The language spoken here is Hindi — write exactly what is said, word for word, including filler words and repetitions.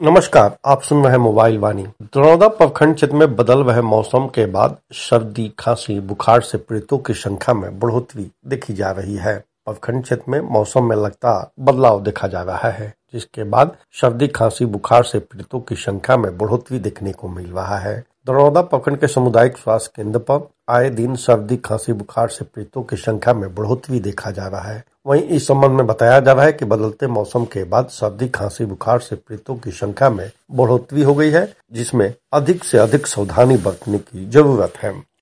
नमस्कार, आप सुन रहे हैं मोबाइल वाणी। दरौदा प्रखंड क्षेत्र में बदल रहे मौसम के बाद सर्दी, खांसी, बुखार से पीड़ितों की संख्या में बढ़ोतरी देखी जा रही है। प्रखंड क्षेत्र में मौसम में लगातार बदलाव देखा जा रहा है, जिसके बाद सर्दी, खांसी, बुखार से पीड़ितों की संख्या में बढ़ोतरी देखने को मिल रहा है। दरौदा प्रखंड के सामुदायिक स्वास्थ्य केंद्र पर आए दिन सर्दी, खांसी, बुखार से पीड़ितों की संख्या में बढ़ोतरी देखा जा रहा है। वहीं इस संबंध में बताया जा रहा है कि बदलते मौसम के बाद सर्दी, खांसी, बुखार से पीड़ितों की संख्या में बढ़ोतरी हो गई है, जिसमें अधिक से अधिक सावधानी बरतने की जरूरत है।